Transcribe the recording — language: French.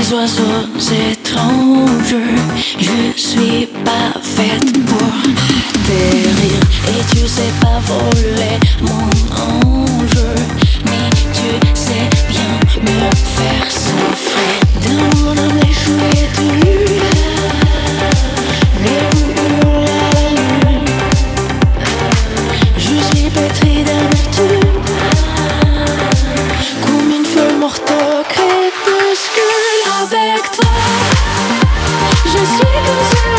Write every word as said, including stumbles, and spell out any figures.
oiseaux étranges. Je suis pas faite pour atterrir. Et tu sais pas voler, mon ange. Mais tu sais bien me faire souffrir. D'un mon âme échouée de lune. Les loups hurlent à la lune. Je suis pétrie d'amertume. Comme une feuille morte au crépuscule. Avec toi, je suis comme ça.